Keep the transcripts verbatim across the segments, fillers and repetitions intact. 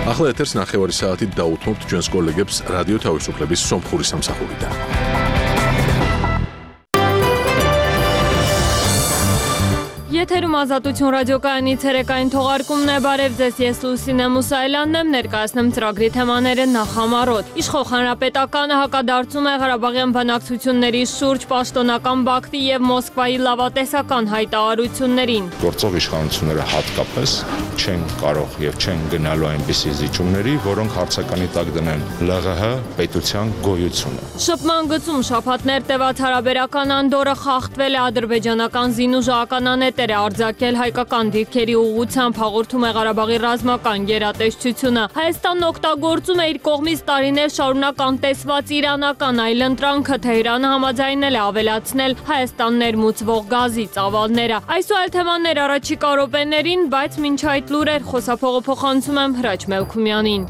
ახლა ეთერს ნახევარი საათით დაუთმობთ ჩვენს კოლეგებს რადიო თავისუფლების სომხური სამსახურიდან. Եթերում ազատություն ռադիոկայանի ցերեկային թողարկումն է, բարև ձեզ, ես Լուսինե Մուսայելյանն եմ, ներկայացնում ծրագրի թեմաները նախամարոտ։ Իշխող հանրապետականը հակադարձում է Ղարաբաղյան բանակցությունների շուրջ պաշտոնական Բաքվի եւ Մոսկվայի լավատեսական հայտարարություններին։ Գործող իշխանությունները հատկապես չեն կարող եւ չեն գնալու այնպիսի զիջումների, որոնք հարցականի տակ դնեն ԼՂՀ պետության գոյությունը։ Շփման գծում շաբաթներ տևած հարաբերական անդորը խախտվել է ադրբեջանական զինուժ ականանետերը արձակել հայկական դիրքերի ուղղությամբ, հաղորդում է Ղարաբաղի ռազմական գերատեսչությունը։ Հայաստանն օգտագործում է իր կողմից տարիներ շարունակ անտեսված իրանական այլընտրանքը, Թեհրանը համաձայնել է ավելացնել Հայաստան ներմուծվող գազի ծավալները։ Այս ու այլ թեմաներ առաջիկա րոպեներին, բայց մինչ այդ լուրեր խոսափողը փոխանցում եմ Հրաչ Մելքումյանին։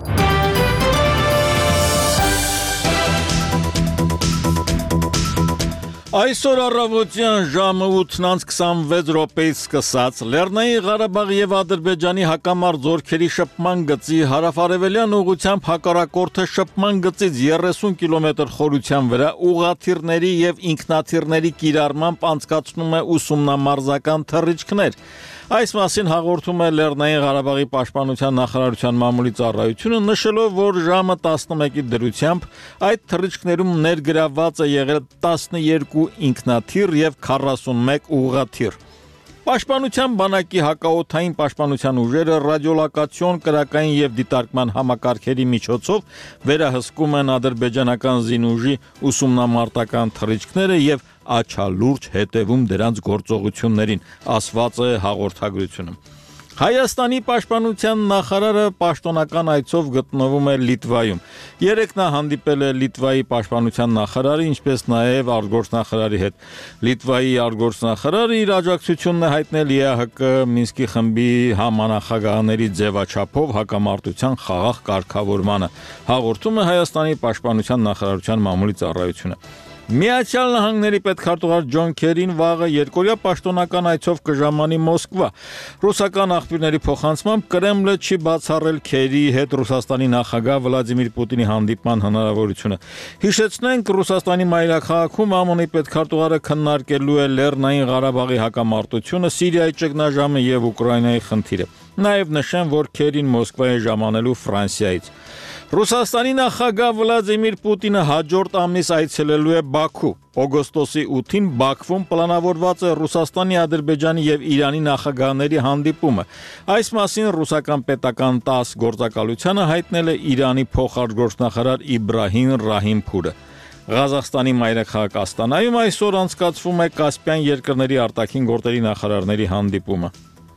Այսօր առավոտյան ժամը ութն քսանվեց րոպեից սկսած Լեռնային Ղարաբաղի եւ Ադրբեջանի հակամարտ զորքերի շփման գծի հարավարևելյան ուղղությամբ հակառակորդը շփման գծից երեսուն կիլոմետր խորության վրա ուղղաթիռների եւ ինքնաթիռների կիրառմամբ անցկացնում է ուսումնամարզական թռիչքներ։ Այս մասին հաղորդում է Լեռնային Ղարաբաղի պաշտպանության նախարարության մամուլի ծառայությունը, նշելով, որ ժամը տասնմեկի դրությամբ այդ թռիչքներում ներգրավված է եղել տասնյոթ ինքնաթիռ եւ քառասունմեկ ուղղաթիռ։ Պաշտպանության բանակի հակաօդային պաշտպանության ուժերը ռադիոլոկացիոն, կրակային եւ դիտարկման համակարգերի միջոցով վերահսկում են ադրբեջանական զինուժի ուսումնամարտական թռիչքները եւ աչալուրջ հետևում դրանց գործողություններին, ասված է հաղորդագրությունում։ Հայաստանի պաշտպանության նախարարը պաշտոնական այցով գտնվում է Լիտվայում։ Երեկ նա հանդիպել է Լիտվայի պաշտպանության նախարարի, ինչպես նաև արտգործնախարարի հետ։ Լիտվայի արտգործնախարարը իր աջակցությունն է հայտնել ԵԱՀԿ Մինսկի խմբի համանախագահաների ձևաչափով հակամարտության խաղաղ կարգավորմանը, հաղորդում է Հայաստանի պաշտպանության նախարարության մամուլի ծառայությունը։ Միացյալ Նահանգների պետքարտուղար Ջոն Քերին վաղը երկօրյա պաշտոնական այցով կժամանի Մոսկվա։ Ռուսական աղբյուրների փոխանցմամբ Կրեմլը չի բացառել Քերիի հետ Ռուսաստանի նախագահ Վլադիմիր Պուտինի հանդիպման հնարավորությունը։ Հիշեցնենք, Ռուսաստանի մայրաքաղաքում ԱՄՆ-ի պետքարտուղարը քննարկելու է Լեռնային Ղարաբաղի հակամարտությունը, Սիրիայի ճգնաժամը եւ Ուկրաինայի խնդիրը։ Նաեւ նշեմ, որ Քերին Մոսկվա է ժամանելու Ֆրանսիայից։ Ռուսաստանի նախագահ Վլադիմիր Պուտինը հաջորդ ամիս այցելելու է Բաքու։ Օգոստոսի ութին Բաքվում պլանավորված է Ռուսաստանի, Ադրբեջանի եւ Իրանի նախագահների հանդիպումը։ Այս մասին ռուսական պետական տաս գործակալությանը հայտնել է Իրանի փոխարտգործնախարար Իբրահիմ Ռահիմփուրը։ Ղազախստանի մայրաքաղաք Աստանայում այսօր անցկացվում է Կասպյան երկրների արտաքին գործերի նախարարների հանդիպումը։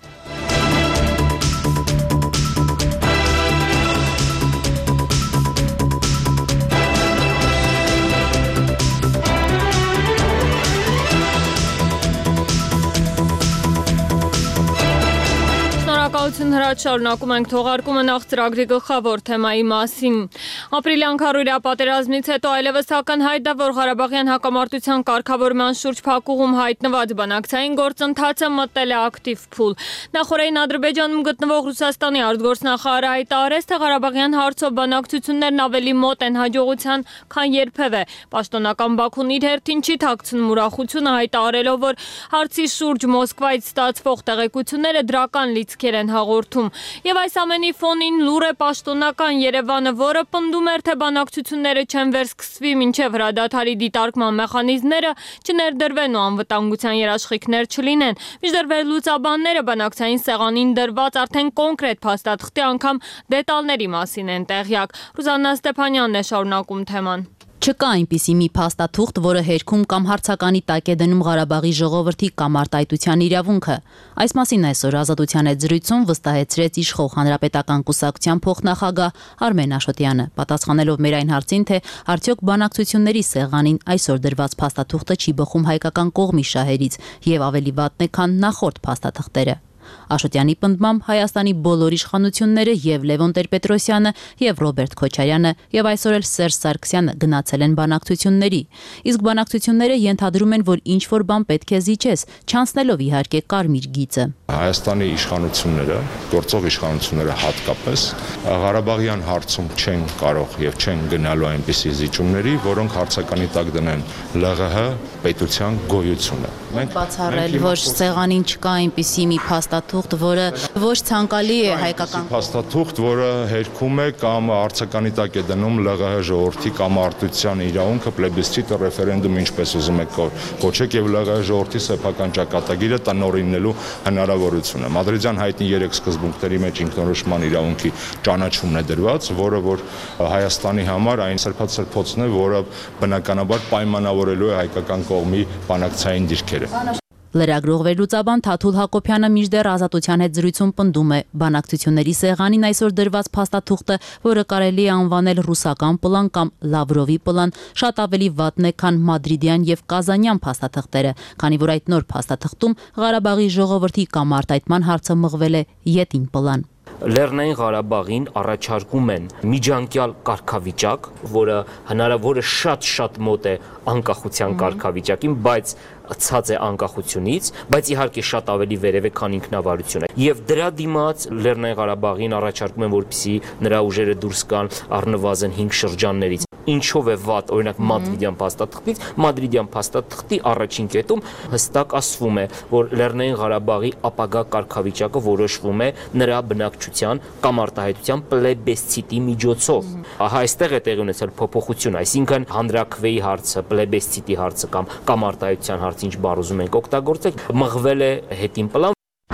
Հրաչ շարունակում ենք թողարկումը նախ ծրագրի գլխավոր թեմայի մասին։ Ապրիլյան քառորյա պատերազմից հետո այլևս ակնհայտ է, որ Ղարաբաղյան հակամարտության կարգավորման շուրջ փակուղում հայտնված բանակցային գործընթացը մտել է ակտիվ փուլ։ Նախորդին Ադրբեջանում գտնվող Ռուսաստանի արտգործնախարարը հայտարարեց, թե Ղարաբաղյան հարցով բանակցություններն ավելի մոտ են հաջողության, քան երբևէ։ Պաշտոնական Բաքուն իր հերթին չի թաքցնում ուրախությունը, հայտարարելով, որ հարցի շուրջ Մոսկվայից ստացվող տեղեկությունները դրական լիցքեր են հաղորդում։ Եվ այս ամենի ֆոնին լուր է պաշտոնական Երևանը, որը պնդում էր, թե բանակցությունները չեն վերսկսվի մինչև հրադադարի դիտարկման մեխանիզմները չներդրվեն ու անվտանգության երաշխիքներ չլինեն։ Մինչդեռ վերլուծաբանները բանակցային սեղանին դրված արդեն կոնկրետ փաստաթղթի անգամ դետալների մասին են տեղյակ։ Ռուզաննա Ստեփանյանն է շարունակում թեման։ Չկա այնպիսի մի փաստաթուղթ, որը հերքում կամ հարցականի տակ է դնում Ղարաբաղի ժողովրդի կամ արտահայտության իրավունքը։ Այս մասին այսօր Ազատության հետ զրույցում վստահեցրեց իշխող հանրապետական կուսակցության փոխնախագահ Արմեն Աշոտյանը, պատասխանելով մեր այն հարցին, թե արդյոք բանակցությունների սեղանին այսօր դրված փաստաթուղթը չի բխում հայկական կողմի շահերից եւ ավելի վատն է, քան նախորդ փաստաթղթերը։ Աշոտյանի պնդմամբ Հայաստանի բոլոր իշխանությունները եւ Լևոն Տեր-Պետրոսյանը եւ Ռոբերտ Քոչարյանը եւ այսօր էլ Սերժ Սարգսյանը գնացել են բանակցությունների։ Իսկ բանակցությունները ենթադրում են, որ ինչ որ բան պետք է զիջես, չանցնելով իհարկե կարմիր գիծը։ Հայաստանի իշխանությունները, գործող իշխանությունները հատկապես Ղարաբաղյան հարցում չեն կարող եւ չեն գնալու այնպիսի զիջումների, որոնք հարցականի տակ դնեն ԼՂՀ պետության գոյությունը։ Մենք բացառել, որ սեղանին չկա այնպիսի մի փաստաթուղթ, որը ոչ ցանկալի է հայկական փաստաթուղթ, որը հերքում է կամ հարցականի տակ է դնում ԼՂՀ ժողովրդի կամ արտության իրավունքը պլեբիսցիտը ռեֆերենդում ինչպես ուզում եք կոչեք եւ ԼՂՀ ժողովրդի սեփական ճակատագիրը տնօրինելու հնարավորությունը։ Մադրիդյան հայտնի երեք սկզբունքների մեջ ինքնորոշման իրավունքի ճանաչումն է դրված, որը որ Հայաստանի համար այն սրբացրփոցն է, որը բնականաբար պայմանավորելու է հայկական կողմի բանակցային դիրքերը։ Լրագրող վերլուծաբան Թաթուլ Հակոբյանը մինչդեռ Ազատության հետ զրույցում պնդում է, բանակցությունների սեղանին այսօր դրված փաստաթուղթը, որը կարելի է անվանել ռուսական պլան կամ Լավրովի պլան, շատ ավելի վատն է, քան մադրիդյան եւ կազանյան փաստաթղթերը, քանի որ այդ նոր փաստաթղթում Ղարաբաղի ժողովրդի կամ արտահայտման հարցը մղվել է յետին պլան։ Լեռնային Ղարաբաղին առաջարկում են միջանկյալ կարգավիճակ, որը հնարավորը շատ-շատ մոտ է անկախության կարգավիճակին, բայց ցած է անկախությունից, բայց իհարկե շատ ավելի վերև է, քան ինքնավարությունը։ Եվ դրա դիմաց Լեռնային Ղարաբաղին առաջարկում են, որպեսզի նրա ուժերը դուրս գան առնվազն հինգ շրջաններից։ Ինչով է վատ, օրինակ մադրիդյան փաստաթղթից, մադրիդյան փաստաթղթի առաջին կետում հստակ ասվում է, որ Լեռնային Ղարաբաղի ապագա կարգավիճակը որոշվում է նրա բնակչության կամ արտահայտության պլեբեսցիտի միջոցով։ Ահա այստեղ է տեղի ունեցել փոփոխություն, այսինքն հանրաքվեի հարցը, պլեբեսցիտի հարցը կամ կամ արտահայտության հարցը, ինչ բառ ուզում ենք օգտագործել, մղվել է հետին պլան։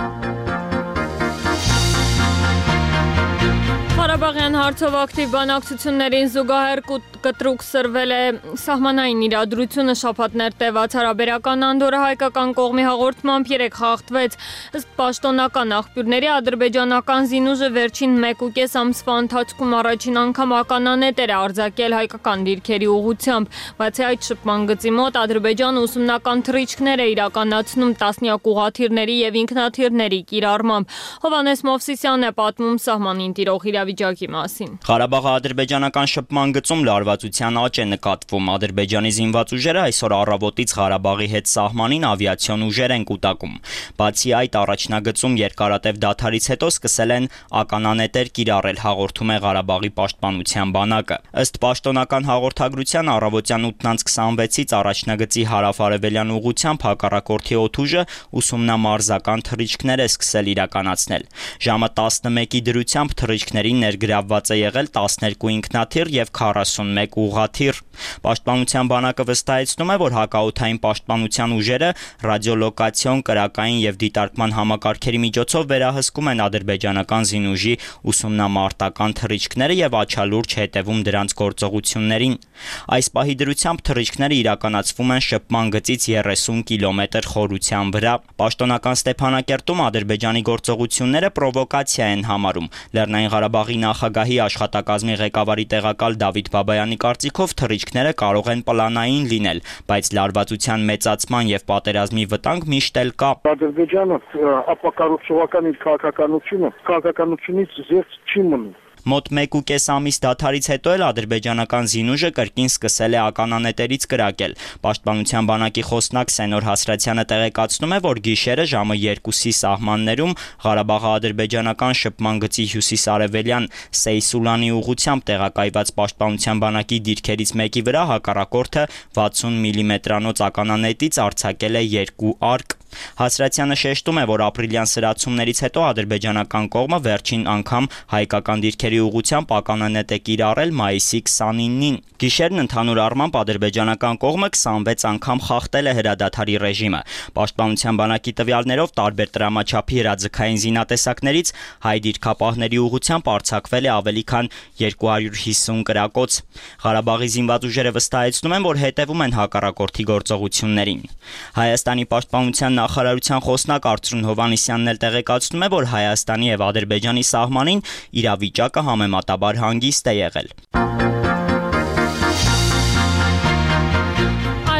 Ղարաբաղյան հարցով ակտիվ բանակցություններին զուգահեռ կտրուկ սրվել է սահմանային իրադրությունը շաբաթներ տևած հարաբերական անդորը հայկական կողմի հաղորդմամբ երեք խախտվեց։ Ըստ պաշտոնական աղբյուրների ադրբեջանական զինուժը վերջին մեկ ու կես ամսվա ընթացքում առաջին անգամ ականանետեր է արձակել հայկական դիրքերի ուղղությամբ, բացի այդ շփման գծի մոտ Ադրբեջանը ուսումնական թռիչքներ է իրականացնում տասնյակ ուղղաթիռների եւ ինքնաթիռների կիրառմամբ։ Հովհաննես Մովսիսյանն է պատմում սահմանին տիրող իրավիճակի մասին։ Ղարաբաղի ադրբեջանական շփման գծում լարվածության աճ է նկատվում։ Ադրբեջանի զինված ուժերը այսօր առավոտից Ղարաբաղի հետ սահմանին ավիացիոն ուժեր են կուտակում։ Բացի այդ, առաջնագծում երկարատև դադարից հետո սկսել են ականանետեր կիրառել, հաղորդում է Ղարաբաղի պաշտպանության բանակը։ Ըստ պաշտոնական հաղորդագրության առավոտյան ութն քսանվեցից առաջնագծի հարավ-արևելյան ուղղությամբ հակառակորդի օդուժը ուսումնամարզական թռիչքներ է սկսել իրականացնել։ Ժամը տասնմեկի դրությամբ թռիչքներին ներգրավված է եղել տասներկու ինքնաթիռ եւ քառասունմեկ ուղղաթիռ։ Պաշտպանության բանակը վստահեցնում է, որ հակաօդային պաշտպանության ուժերը ռադիոլոկացիոն, կրակային եւ դիտարկման համակարգերի միջոցով վերահսկում են ադրբեջանական զինուժի ուսումնամարտական թռիչքները եւ աչալուրջ հետևում դրանց գործողություններին։ Այս պահի դրությամբ թռիչքները իրականացվում են շփման գծից երեսուն կիլոմետր խորության վրա։ Պաշտոնական Ստեփանակերտում Ադրբեջանի գործողությունները պրովոկացիա են համարում։ Լեռնային Ղարաբաղի նախագահի աշխատակազմի ղեկավարի տեղակալ Դավիթ Բաբայանի կարծիքով թռիչքները կարող են պլանային լինել, բայց լարվածության մեծացման եւ պատերազմի վտանգ միշտ էլ կա։ Ադրբեջանը ապակառուցողական իր քաղաքականությունը քաղաքականությունից զերծ չի մնում։ Մոտ մեկ ու կես ամիս դադարից հետո էլ ադրբեջանական զինուժը կրկին սկսել է ականանետերից կրակել։ Պաշտպանության բանակի խոսնակ Սենոր Հասրատյանը տեղեկացնում է, որ գիշերը ժամը երկուսի սահմաններում Ղարաբաղի ադրբեջանական շփման գծի հյուսիս-արևելյան Սեյսուլանի ուղղությամբ տեղակայված պաշտպանության բանակի դիրքերից մեկի վրա հակառակորդը վաթսուն միլիմետրանոց ականանետից արձակել է երկու արկ։ Հասրատյանը շեշտում է, որ ապրիլյան սրացումներից հետո ադրբեջանական կողմը վերջին անգամ հայկական դիրքերի ուղղությամբ ականանետ է կիրառել մայիսի քսանինին։ Գիշերն ընդհանուր առմամբ ադրբեջանական կողմը քսանվեց անգամ խախտել է հրադադարի ռեժիմը։ Պաշտպանության բանակի տվյալներով տարբեր տրամաչափի հրաձգային զինատեսակներից հայ դիրքապահների ուղղությամբ արձակվել է ավելի քան երկու հարյուր հիսուն կրակոց։ Ղարաբաղի զինված ուժերը վստահեցնում են, որ հետևում են հակառակորդի գործողություններին։ Հայաստանի պաշտպանության նախարարության խոսնակ Արծրուն Հովհաննիսյանն էլ տեղեկացնում է, որ Հայաստանի եւ Ադրբեջանի սահմանին իրավիճակը համեմատաբար հանգիստ է եղել։ Այլ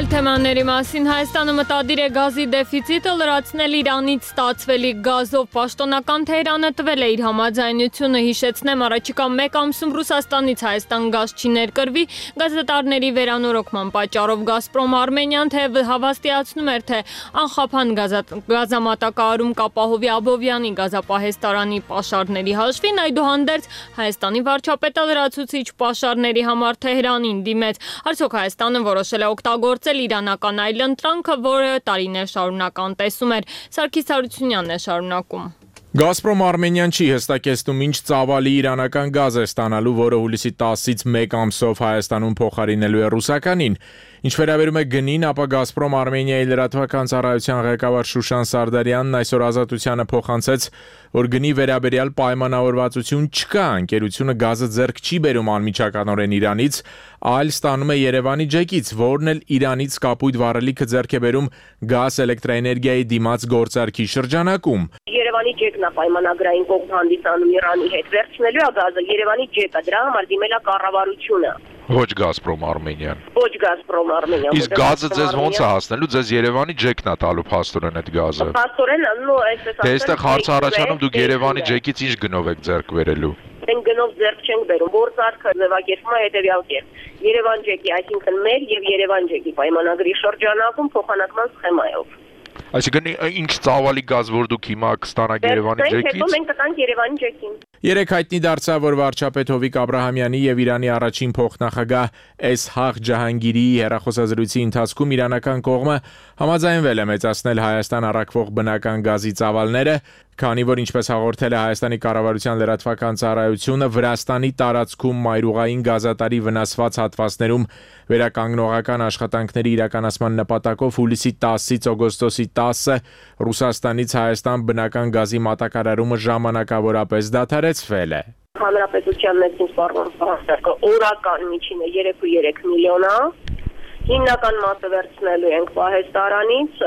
Այլ թեմաների մասին Հայաստանը մտադիր է գազի դեֆիցիտը լրացնել Իրանից ստացվելիք գազով։ Պաշտոնական Թեհրանը տվել է իր համաձայնությունը, հիշեցնեմ, առաջիկա մեկ ամսում Ռուսաստանից Հայաստան գազ չի ներկրվի գազատարների վերանորոգման պատճառով Գազպրոմ Արմենիան թեև հավաստիացնում էր, թե անխափան գազամատակարարում կապահովի Աբովյանի գազապահեստարանի պաշարների հաշվին, այդուհանդերձ Հայաստանի վարչապետը լրացուցիչ պաշարների համար Թեհրանին դիմեց։ Արդյոք Հայաստանը որոշել է օգտագործել իրանական այլընտրանքը, որը տարիներ շարունակ անտեսում էր։ Սարգիս Հարությունյանն է շարունակում։ Գազպրոմ Արմենիան չի հստակեցնում ինչ ծավալի իրանական գազ է ստանալու, որը հուլիսի տասից մեկ ամսով Հայաստանում փոխարինելու է ռուսականին։ Ինչ վերաբերում է գնին, ապա Գազպրոմ Արմենիայի լրատվական ծառայության ղեկավար Շուշան Սարդարյանն այսօր Ազատությանը փոխանցեց, որ գնի վերաբերյալ պայմանավորվածություն չկա, ընկերությունը գազը ձեռք չի բերում անմիջականորեն Իրանից, այլ ստանում է Երևանի ջեկից, որն էլ Իրանից կապույտ վառելիքը ձեռք է բերում գազ էլեկտրաէներգիայի դիմաց գործարքի շրջանակում։ Երևանի ջեկն է պայմանագրային կողմ հանդիսանում Իրանի հետ, վերցնելու է գազը Երևանի ջեկը, դրա համար դիմել է կառավարությունը։ Ոչ Գազպրոմ Արմենիան։ Ոչ Գազպրոմ Արմենիան։ Իսկ գազը ձեզ ոնց է հասնելու, ձեզ Երևանի ջեկն է տալու փաստորեն այդ գազը։ Փաստորեն, նո, այսպես ասած։ Դե այստեղ հարց առաջանում դուք Երևանի ջեկից ինչ գնով եք ձեռք բերելու։ Մենք գնով ձեռք չենք բերում, գործարքը ձևակերպվում է հետևյալ կերպ։ Երևան ջեկի, այսինքն մեր եւ Երևան ջեկի պայմանագրի շրջանակում փոխանակման սխեմայով։ Այսինքն ինչ ծավալի գազ որ դուք հիմա կստանաք Երևանի ջեկից։ Հետո մենք կտանք Երևանի ջեկին։ Երեք հայտնի դարձավ, որ վարչապետ Հովիկ Աբրահամյանի եւ Իրանի առաջին փոխնախագահ Էսհաղ Ջահանգիրիի հեռախոսազրույցի ընթացքում իրանական կողմը համաձայնվել է մեծացնել Հայաստան առաքվող բնական գազի ծավալները, քանի որ ինչպես հաղորդել է Հայաստանի կառավարության լրատվական ծառայությունը, Վրաստանի տարածքում մայրուղային գազատարի վնասված հատվածներում վերականգնողական աշխատանքների իրականացման նպատակով հուլիսի տասից օգոստոսի տասը Ռուսաստանից Հայաստան բնական գազի մատակարարումը ժամանակավորապես դադարեցվել է։ Հանրապետության ներքին սպառնալիքը օրական միջինը երեք կόμμα երեք միլիոն է։ Հիմնական մասը վերցնելու ենք պահեստարանից,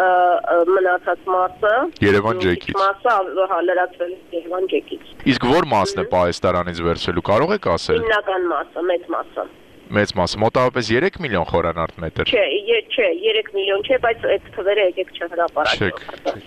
մնացած մասը Երևան ջեկից։ Մասը լրացվել է Երևան ջեկից։ Իսկ որ մասն է պահեստարանից վերցվելու, կարող եք ասել։ Հիմնական մասը, մեծ մասը։ Մեծ մասը, մոտավորապես երեք միլիոն խորանարդ մետր։ Չէ, չէ, երեք միլիոն չէ, բայց այդ թվերը եկեք չհրապարակեմ։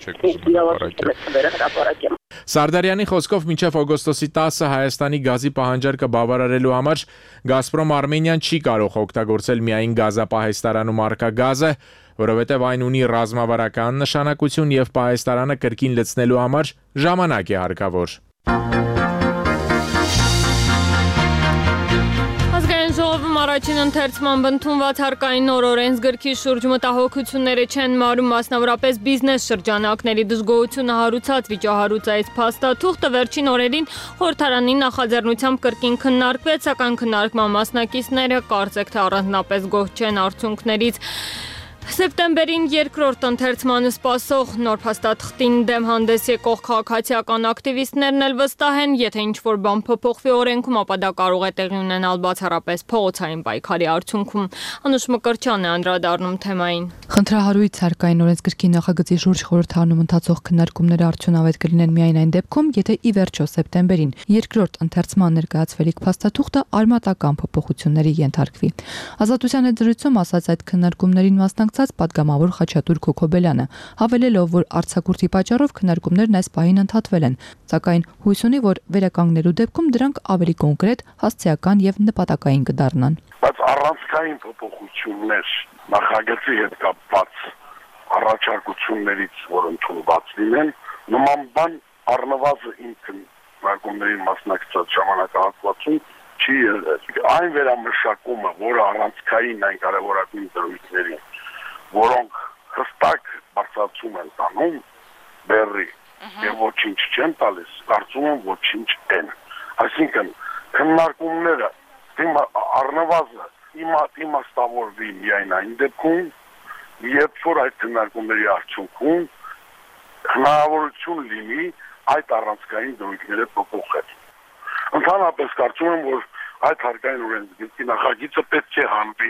Չեք, Սարդարյանի խոսքով մինչև օգոստոսի տասը Հայաստանի գազի պահանջարկը բավարարելու համար Գազպրոմ Արմենիան չի կարող օգտագործել միայն գազապահեստարանում առկա գազը, որովհետև այն ունի ռազմավարական նշանակություն եւ պահեստարանը կրկին լցնելու համար ժամանակ է հարկավոր։ Ժողովում առաջին ընթերցման ընդունված հարկային նոր օրենսգրքի շուրջ մտահոգությունները չեն մարում, մասնավորապես բիզնես շրջանակների դժգոհությունը հարուցած վիճահարույց փաստաթուղթը վերջին օրերին խորհրդարանի նախաձեռնությամբ կրկին քննարկվեց, սակայն քննարկման մասնակիցները կարծեք թե առանձնապես գոհ չեն արդյունքներից։ Սեպտեմբերին երկրորդ ընթերցմանը սպասող նոր փաստաթղթին դեմ հանդես եկող քաղաքացիական ակտիվիստներն էլ վստահ են, եթե ինչ-որ բան փոփոխվի օրենքում, ապա դա կարող է տեղի ունենալ բացառապես փողոցային պայքարի արդյունքում։ Անուշ Մկրտչյանն է անդրադառնում թեմային։ Խնդրահարույց հարկային օրենսգրքի նախագծի շուրջ խորհրդարանում ընթացող քննարկումները արդյունավետ կլինեն միայն այն դեպքում, եթե ի վերջո սեպտեմբերին երկրորդ ընթերցման ներկայացվելիք փաստաթուղթը արմատական փոփոխությունների ենթարկվի։ Ազատության հետ զրույցում ասաց այդ քննարկումներին մասնակցած պատգամավոր Խաչատուր Քոքոբելյանը, հավելելով, որ արձակուրդի պատճառով քննարկումներն այս պահին ընդհատվել են, սակայն հույս ունի, որ վերականգնելու դեպքում դրանք ավելի կոնկրետ, հասցեական եւ նպատակային կդառնան։ Բայց առանցքային փոփոխություններ նախագծի հետ կապված առաջարկություններից, որ ընդունված լինեն, նման բան առնվազն իմ քննարկումներին մասնակցած ժամանակահատվածում չի եղել։ Այն վերամշակումը, որը առանցքային այն կարևորագույն դրույթների, որոնք հստակ բարձրացում են տանում բեռի եւ ոչինչ չեն տալիս, կարծում եմ ոչինչ են։ Այսինքն քննարկումները առնվազն իմաստավորվի միայն այն դեպքում, երբ որ այդ քննարկումների արդյունքում հնարավորություն լինի այդ առանցքային դրույթները փոփոխել։ Ընդհանրապես կարծում եմ, որ այդ հարկային օրենսգրքի նախագիծը պետք է հանվի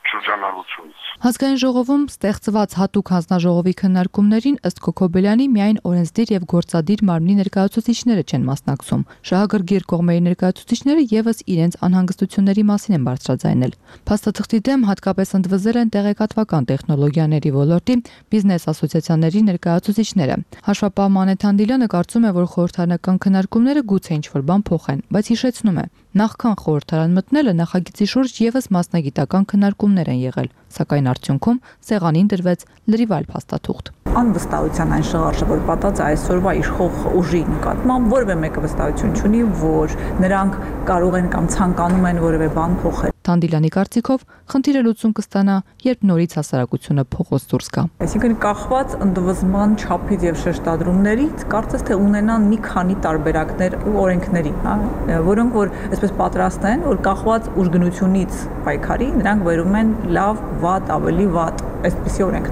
շրջանառությունից։ Ազգային ժողովում ստեղծված հատուկ հանձնաժողովի քննարկումներին ըստ Քոքոբելյանի միայն օրենսդիր եւ գործադիր մարմնի ներկայացուցիչները չեն մասնակցում։ Շահագրգիռ կողմերի ներկայացուցիչները եւս իրենց անհանգստությունների մասին են բարձրաձայնել։ Փաստաթղթի դեմ հատկապես ընդվզել են տեղեկատվական տեխնոլոգիաների ոլորտի բիզնես ասոցիացիաների ներկայացուցիչները։ Հաշվապահ Մանեթ Անդիլյանը կարծում է, որ խորհրդարանական քննարկումները գուցե ինչ-որ բան փոխեն, բայց հիշեցնում է, նախքան խորհրդարան մտնելը նախագծի շուրջ եւս մասնագիտական քննարկումներ են եղել, սակայն արդյունքում սեղանին դրվեց լրիվ այլ փաստաթուղթ։ Անվստահության այն շղարշը, որ պատած է այսօրվա իշխող ուժի նկատմամբ, որևէ մեկը վստահություն չունի, որ նրանք կարող են կամ ցանկանում են որևէ բան փոխել։ Տանդիլյանի կարծիքով խնդիրը լուծում կստանա, երբ նորից հասարակությունը փողոց դուրս գա։ Այսինքն կախված ընդվզման չափից եւ շեշտադրումներից կարծես թե ունենան մի քանի տարբերակներ ու օրենքների, հա, որոնք որ այսպես պատրաստ են, որ կախված ուժգնությունից պայքարի, նրանք վերում են լավ, վատ, ավելի վատ, այսպիսի օրենք։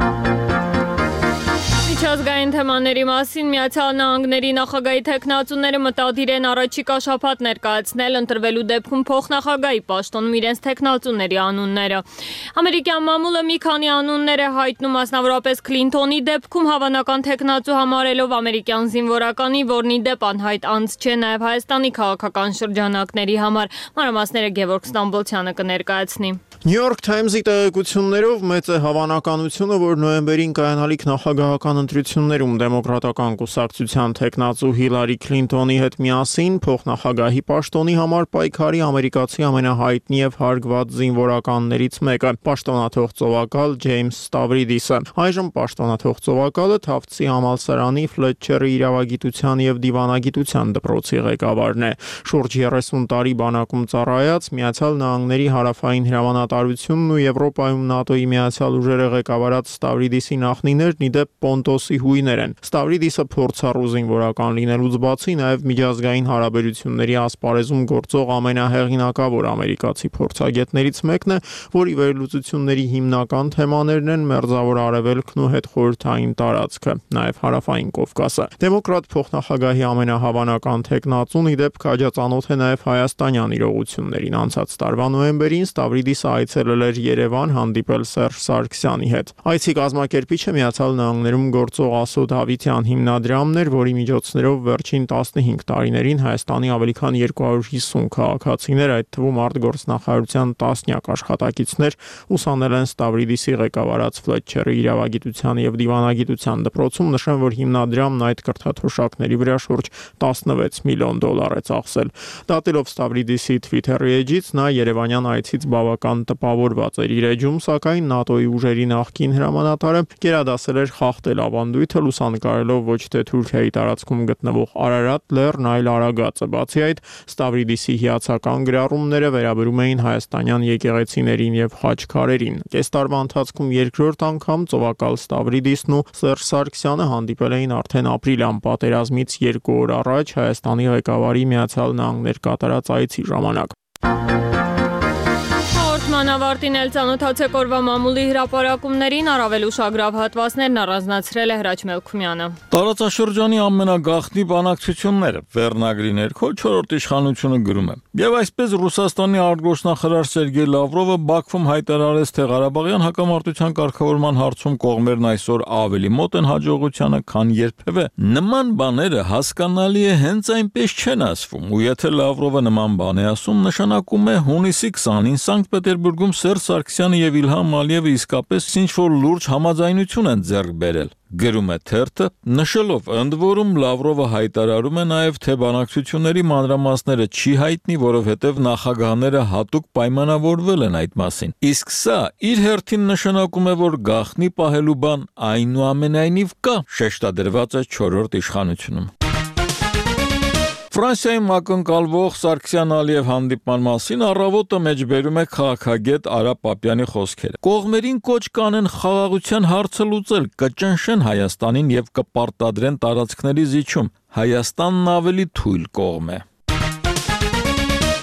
Միջազգային թեմաների մասին Միացյալ Նահանգների նախագահի թեկնածուները մտադիր են առաջիկա շաբաթ ներկայացնել ընտրվելու դեպքում փոխնախագահի պաշտոնում իրենց թեկնածուների անունները։ Ամերիկյան մամուլը մի քանի անուններ է հայտնում, մասնավորապես Քլինթոնի դեպքում հավանական թեկնածու համարելով ամերիկյան զինվորականի, որն ի դեպ անհայտ անձ չէ, նաև Հայաստանի քաղաքական շրջանակների համար։ Մանրամասները Գևորգ Ստամբոլցյանը կներկայացնի։ New York Times-ի տեղեկություններով մեծ է հավանականությունը, որ նոյեմբերին կայանալիք նախագահական ընտրություններում դեմոկրատական կուսակցության թեկնածու Հիլարի Քլինթոնի հետ միասին փոխնախագահի պաշտոնի համար պայքարի ամերիկացի ամենահայտնի եւ հարգված զինվորականներից մեկը, պաշտոնաթող ծովակալ Ջեյմս Ստավրիդիսը։ Այժմ պաշտոնաթող ծովակալը Թավցի համալսարանի Ֆլետչերի իրավագիտության եւ դիվանագիտության դպրոցի ղեկավարն է։ Շուրջ երեսուն տարի բանակում ծառայած Միացյալ Նահանգների հարավային հրամանատարությունն ու Եվրոպայում ՆԱՏՕ-ի միացյալ ուժերը ղեկավարած Ստավրիդիսի նախնիներն ի դեպ Պոնտոսի հույներ են։ Ստավրիդիսը փորձառու զինվորական լինելուց բացի նաև միջազգային հարաբերությունների ասպարեզում գործող ամենահեղինակավոր ամերիկացի փորձագետներից մեկն է, որի վերլուծությունների հիմնական թեմաներն են Մերձավոր Արևելքն ու հետխորհրդային տարածքը, նաև Հարավային Կովկասը։ Դեմոկրատ փոխնախագահի ամենահավանական թեկնածուն ի դեպ քաջածանոթ է նաև հայաստանյան իրողություններին։ Անցած տարվա նոյեմբերին Ստավրիդիսը այցելել էր Երևան հանդիպել Սերժ Սարգսյանի հետ։ Այցի կազմակերպիչը Միացյալ Նահանգներում գործող Ասոդ Հավիտյան հիմնադրամն էր, որի միջոցներով վերջին տասնհինգ տարիներին Հայաստանի ավելի քան երկու հարյուր հիսուն քաղաքացիներ, այդ թվում արտգործնախարարության տասնյակ աշխատակիցներ ուսանել են Ստավրիդիսի ղեկավարած Ֆլետչերի իրավագիտության եւ դիվանագիտության դպրոցում, նշեմ, որ հիմնադրամն այդ կրթաթոշակների վրա շուրջ տասնվեց միլիոն դոլար է ծախսել։ Դատելով Ստավրիդիսի Twitter-ի էջից նա Երևանյան այցից բավական տպավորված էր իր էջում, սակայն ՆԱՏՕ-ի ուժերի նախկին հրամանատարը գերադասել էր խախտել ավանդույթը, լուսանկարելով ոչ թե Թուրքիայի տարածքում գտնվող Արարատ լեռն, այլ Արագածը։ Բացի այդ, Ստավրիդիսի հիացական գրառումները վերաբերում էին հայաստանյան եկեղեցիներին եւ խաչքարերին։ Կես տարվա ընթացքում երկրորդ անգամ ծովակալ Ստավրիդիսն ու Սերժ Սարգսյանը հանդիպել էին արդեն ապրիլյան պատերազմից երկու օր առաջ Հայաստանի ղեկավարի Միացյալ Նահանգներ կատարած այցի ժամանակ։ Մանավարտին էլ ծանոթացեք օրվա մամուլի հրապարակումներին, առավել ուշագրավ հատվածներն առանձնացրել է Հրաչ Մելքումյանը։ Տարածաշրջանի ամենագաղտնի բանակցությունները վերնագրի ներքո չորրորդ իշխանությունը գրում է։ Եվ այսպես Ռուսաստանի արտգործնախարար Սերգեյ Լավրովը Բաքվում հայտարարեց, թե Ղարաբաղյան հակամարտության կարգավորման հարցում կողմերն այսօր ավելի մոտ են հաջողությանը, քան երբևէ։ Նման բաները հասկանալի է հենց այնպես չեն ասվում, ու եթե Լավրովը նման բան է ասում, նշանակում է հունիսի քսանին Սանկտ Պետերբուրգում Սերժ Սարգսյանը եւ Իլհամ Ալիևը իսկապես ինչ-որ լուրջ համաձայնություն են ձեռք բերել։ Գրում է թերթը, նշելով ընդ որում Լավրովը հայտարարում է նաև, թե բանակցությունների մանրամասները չի հայտնի, որովհետև նախագահները հատուկ պայմանավորվել են այդ մասին։ Իսկ սա իր հերթին նշանակում է, որ գաղտնի պահելու բան այնուամենայնիվ կա, շեշտադրված է չորրորդ իշխանությունում։ Ֆրանսիայում ակնկալվող Սարգսյան-Ալիև հանդիպման մասին առավոտը մեջբերում է քաղաքագետ Արա Պապյանի խոսքերը։ Կողմերին կոչ կանեն խաղաղության հարցը լուծել, կճնշեն Հայաստանին եւ կպարտադրեն տարածքների զիջում։ Հայաստանն ավելի թույլ կողմ է։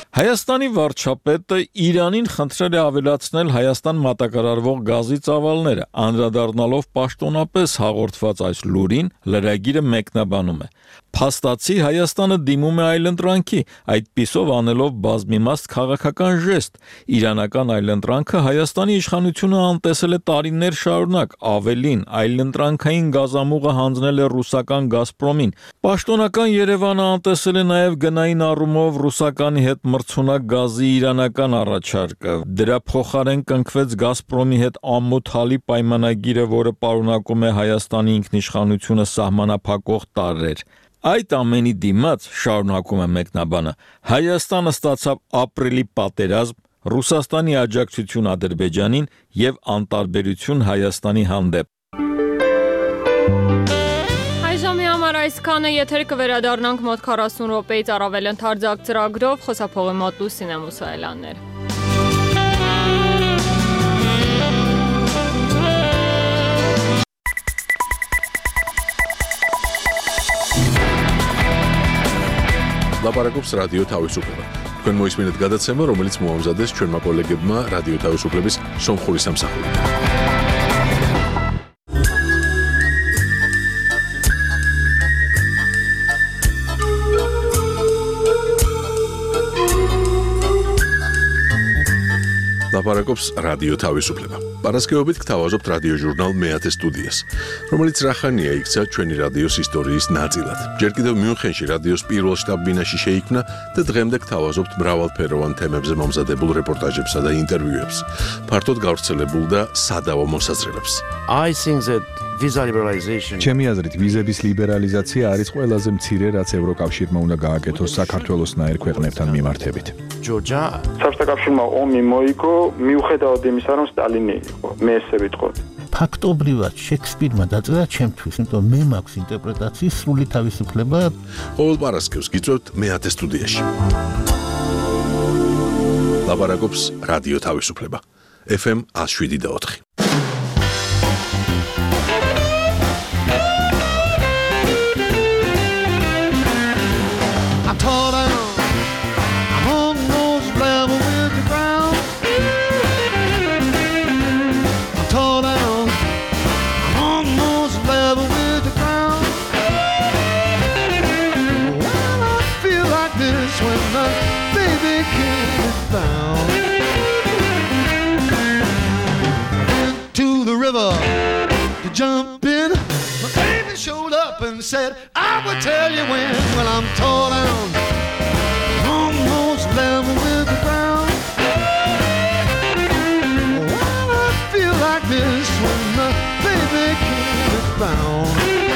Հայաստանի վարչապետը Իրանին խնդրել է ավելացնել Հայաստան մատակարարվող գազի ծավալները, անդրադառնալով պաշտոնապես հաղորդված այս լուրին, լրագիրը մեկնաբանում է. Փաստացի Հայաստանը դիմում է այլընտրանքի, այդպիսով անելով բազմիմաստ քաղաքական ժեստ։ Իրանական այլընտրանքը Հայաստանի իշխանությունը անտեսել է տարիներ շարունակ, ավելին, այլընտրանքային գազամուղը հանձնել է ռուսական Գազպրոմին։ Պաշտոնական Երևանը անտեսել է նաև գնային առումով ռուսականի հետ մրցունակ գազի իրանական առաջարկը։ Դրա փոխարեն կնքվեց Գազպրոմի հետ ամոթալի պայմանագիրը, որը պարունակում է Հայաստանի ինքնիշխանությունը սահմանափակող տարրեր։ Այդ ամենի դիմաց, շարունակում է մեկնաբանը, Հայաստանը ստացավ ապրիլի պատերազմ, Ռուսաստանի աջակցություն Ադրբեջանին եւ անտարբերություն Հայաստանի հանդեպ։ Այժմի համար այսքանը, եթեր կվերադառնանք մոտ քառասուն րոպեից առավել ընդարձակ ծրագրով, խոսափողի մոտ Լուսինե Մուսայելյաններ։ Լապարակոպս ռադիո თავისუფლება. Თქვენ მოისმინეთ გადაცემა, რომელიც მოამზადეს ჩვენმა კოლეგებმა რადიო თავისუფლების სომხური სამსახურით. ლაპარაკობს რადიო თავისუფლება. Პარასკევობით გთავაზობთ რადიო ჟურნალ მეათე სტუდიას, რომელიც რახანია იქცა ჩვენი რადიოს ისტორიის ნაწილად. ჯერ კიდევ მიუნხენში რადიოს პირველ შტაბ-ბინაში შეიქმნა და დღემდე გთავაზობთ მრავალფეროვან თემებზე მომზადებულ რეპორტაჟებსა და ინტერვიუებს, ფართოდ გავრცელებულ და სადავო მოსაზრებებს. I think that visa liberalization ჩემი აზრით ვიზების ლიბერალიზაცია არის ყველაზე მცირე, რაც ევროკავშირმა უნდა გააკეთოს საქართველოსნაირ ქვეყნებთან მიმართებით. Georgia საბჭოთა ომი მოიგო მიუხედავად იმისა, რომ სტალინი იყო. მე ესე ვიტყოდი. ფაქტობრივად შექსპირმა დაწერა ჩემთვის, იმიტომ მე მაქვს ინტერპრეტაციის სრული თავისუფლება. ყოველ პარასკევს გიწევთ მეათე სტუდიაში. ლაპარაკობს რადიო თავისუფლება. F M one oh seven point four. To jump in, my baby showed up and said, I will tell you when. Well, I'm tore down, almost level with the ground. Well, I feel like this when my baby came is found.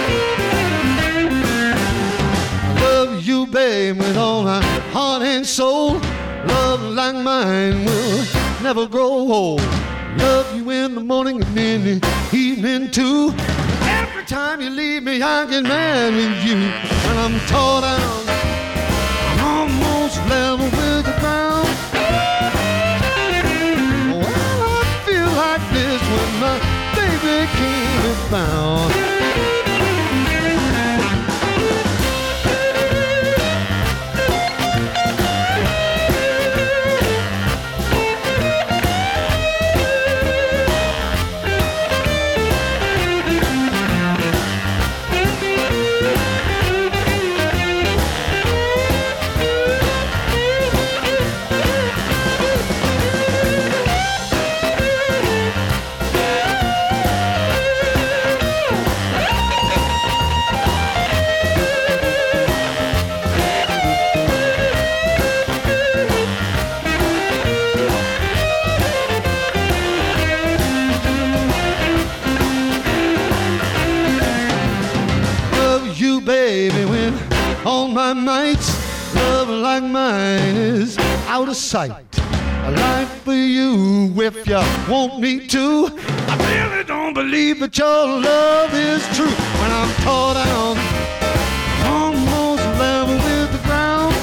I love you, babe, with all my heart and soul. Love like mine will never grow old. Love you in the morning and in the evening too. Every time you leave me, I get mad with you. When I'm tore down, I'm almost level with the ground. Well, I feel like this when my baby can't be found. Nights, love like mine is out of sight. I like for you if you want me to. I really don't believe that your love is true. When I'm tore down, almost level with the ground.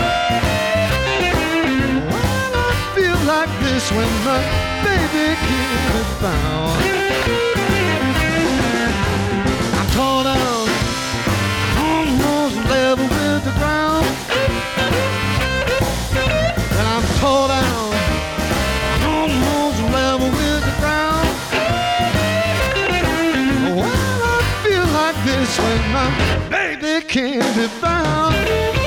Well, I feel like this when my baby can't be found. I'm tore down, almost level with the ground. can't be found.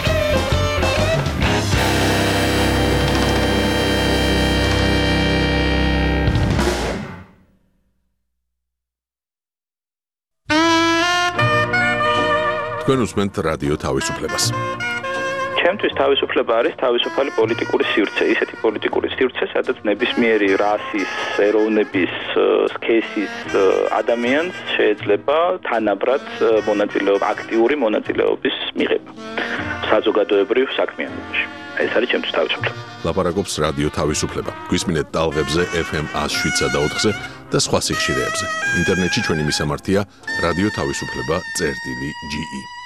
თქვენ უსმენთ რადიო თავისუფლებას. ჩემთვის თავისუფლება არის თავისუფალი პოლიტიკური სივრცე, ისეთი პოლიტიკური სივრცე, სადაც ნებისმიერი რასის, ეროვნების, სქესის ადამიანს შეიძლება თანაბრად მონაწილეობა, აქტიური მონაწილეობის მიღება საზოგადოებრივ საქმიანობაში. ეს არის ჩემთვის თავისუფლება. ლაპარაკობს რადიო თავისუფლება. გვისმინეთ ტალღებზე ეფ ემ one oh seven და ოთხზე და სხვა სიხშირეებზე. ინტერნეტში ჩვენი მისამართია რადიო თავისუფლება წერტილი ჯი ი.